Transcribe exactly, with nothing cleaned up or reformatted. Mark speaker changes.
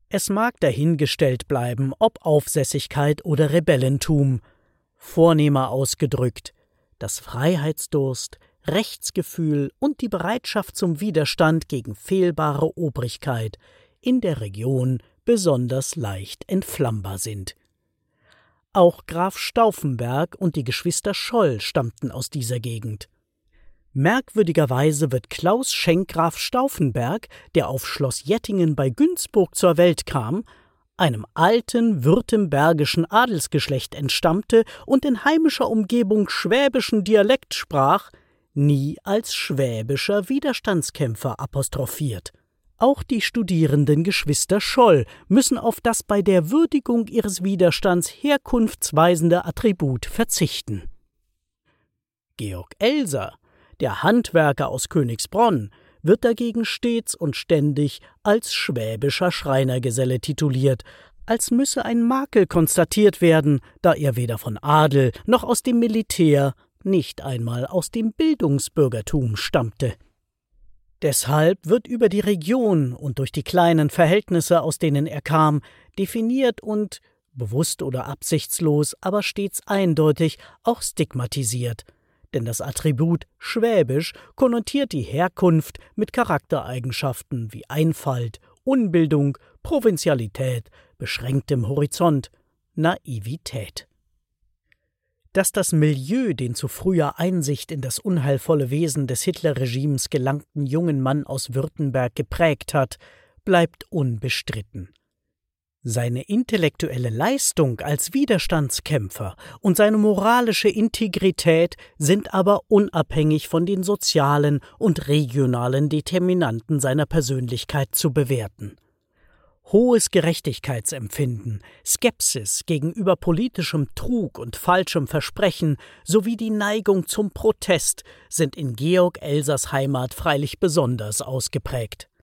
Speaker 1: Es mag dahingestellt bleiben, ob Aufsässigkeit oder Rebellentum. Vornehmer ausgedrückt: Das Freiheitsdurst, Rechtsgefühl und die Bereitschaft zum Widerstand gegen fehlbare Obrigkeit in der Region besonders leicht entflammbar sind. Auch Graf Stauffenberg und die Geschwister Scholl stammten aus dieser Gegend. Merkwürdigerweise wird Klaus Schenk Graf Stauffenberg, der auf Schloss Jettingen bei Günzburg zur Welt kam, einem alten württembergischen Adelsgeschlecht entstammte und in heimischer Umgebung schwäbischen Dialekt sprach, nie als schwäbischer Widerstandskämpfer apostrophiert. Auch die studierenden Geschwister Scholl müssen auf das bei der Würdigung ihres Widerstands herkunftsweisende Attribut verzichten. Georg Elser, der Handwerker aus Königsbronn, wird dagegen stets und ständig als schwäbischer Schreinergeselle tituliert, als müsse ein Makel konstatiert werden, da er weder von Adel noch aus dem Militär, nicht einmal aus dem Bildungsbürgertum stammte. Deshalb wird über die Region und durch die kleinen Verhältnisse, aus denen er kam, definiert und, bewusst oder absichtslos, aber stets eindeutig, auch stigmatisiert. Denn das Attribut schwäbisch konnotiert die Herkunft mit Charaktereigenschaften wie Einfalt, Unbildung, Provinzialität, beschränktem Horizont, Naivität. Dass das Milieu den zu früher Einsicht in das unheilvolle Wesen des Hitlerregimes gelangten jungen Mann aus Württemberg geprägt hat, bleibt unbestritten. Seine intellektuelle Leistung als Widerstandskämpfer und seine moralische Integrität sind aber unabhängig von den sozialen und regionalen Determinanten seiner Persönlichkeit zu bewerten. Hohes Gerechtigkeitsempfinden, Skepsis gegenüber politischem Trug und falschem Versprechen sowie die Neigung zum Protest sind in Georg Elsers Heimat freilich besonders ausgeprägt.